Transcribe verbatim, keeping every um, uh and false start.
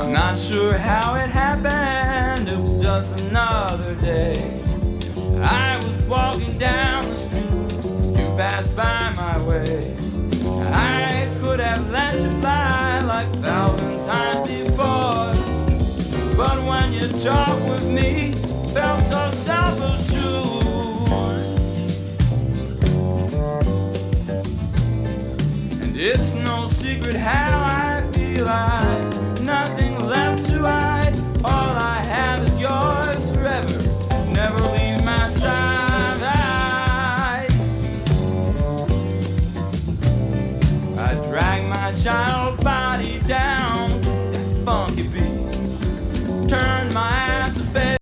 Not sure how it happened, it was just another day. I was walking down the street, you passed by my way. I could have let you fly like a thousand times before, but when you talk with me, felt so self-assured. And it's no secret how I feel. I